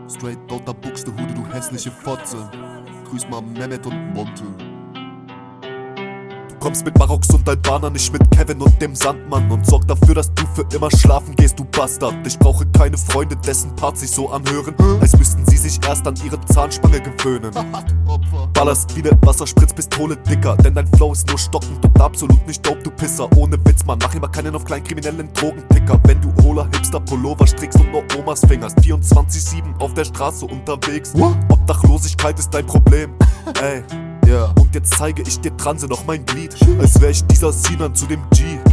Straight lauter Buxtehude, du hässliche Fotze. Grüß mal Mehmet und Monte. Du kommst mit Maroks und Albaner, nicht mit Kevin und dem Sandmann. Und sorg dafür, dass du für immer schlafen gehst, du Bastard. Ich brauche keine Freunde, dessen Parts sich so anhören, als müssten sie sich erst an ihre Zahnspange gewöhnen. Ballerst wie ne Wasserspritzpistole, Dicker, denn dein Flow ist nur stockend und absolut nicht dope, du Pisser. Ohne Witz, Mann, mach immer keinen auf kleinkriminellen Drogenticker. Wenn du Hola Hipster Pullover strickst und nur Omas fingerst, 24/7 auf der Straße unterwegs. Obdachlosigkeit ist dein Problem, ey. Yeah. Und jetzt zeige ich dir Transe noch mein Glied, als wär ich dieser Sinan zu dem G.